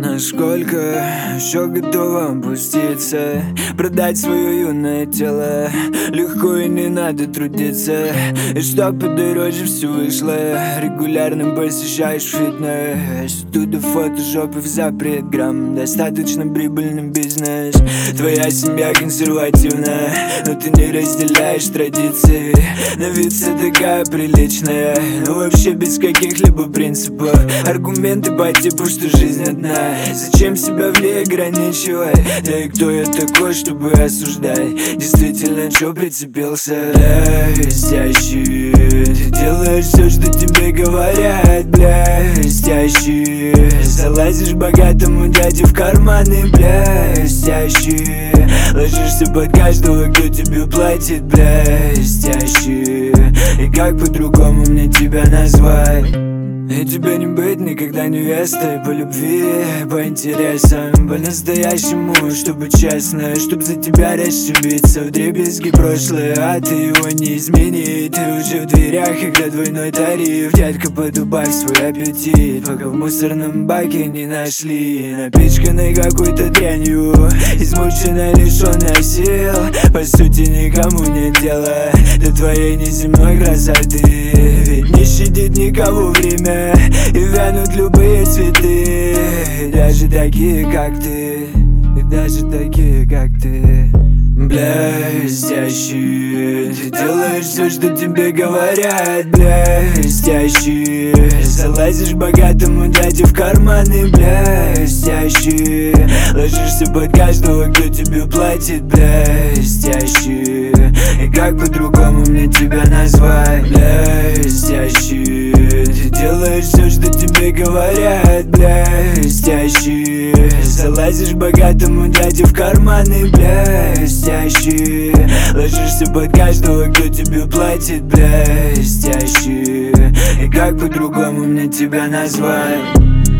Насколько еще готова опуститься, продать свое юное тело. Легко и не надо трудиться, и чтоб подороже все вышло. Регулярно посещаешь фитнес, оттуда фотошоп и в запрет грамм. Достаточно прибыльный бизнес. Твоя семья консервативна, но ты не разделяешь традиции. На вид все такая приличная, но вообще без каких-либо принципов. Аргументы по типу, что жизнь одна. Зачем себя в ней ограничивать? Да и кто я такой, чтобы осуждать? Действительно, чё прицепился? Блестящий, ты делаешь все, что тебе говорят. Блестящий, залазишь богатому дяде в карманы. Блестящий, ложишься под каждого, кто тебе платит. Блестящий, и как по-другому мне тебя назвать? И тебе не быть никогда невестой по любви, по интересам, по-настоящему, чтобы честно, чтоб за тебя расшибиться вдребезги прошлое, а ты его не измени. Ты уже в дверях, когда двойной тариф. Детка, подубавь свой аппетит, пока в мусорном баке не нашли. Напичканной какой-то дрянью, измученной, лишённой сил. По сути, никому нет дела до твоей неземной красоты. Ведь не щадит никого время, и вянут любые цветы. И даже такие, как ты, и даже такие, как ты. Блестящий, ты делаешь все, что тебе говорят. Блестящий, залазишь богатому дяде в карманы. Блестящий, ложишься под каждого, кто тебе платит. Блестящий, и как по-другому мне тебя назвать? Блестящий, ты делаешь все, что тебе говорят. Блестящий, залазишь богатому дяде в карманы. Блестящий, ложишься под каждого, кто тебе платит. Блестящий, и как по-другому мне тебя назвать?